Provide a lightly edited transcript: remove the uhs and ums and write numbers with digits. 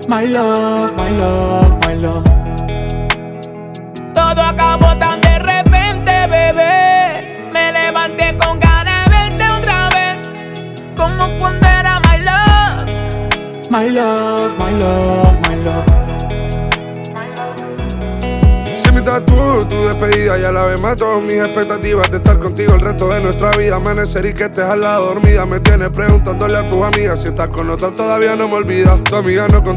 My love, my love, my love. Todo acabó tan de repente, bebé. Me levanté con ganas de verte otra vez, como cuando era my love. My love, my love, my love. Si mi tatu, tu despedida ya la vez mató mis expectativas de estar contigo el resto de nuestra vida. Amanecer y que estés al lado dormida. Me tienes preguntándole a tus amigas si estás con otra todavía no me olvidas. Tu amiga no contesta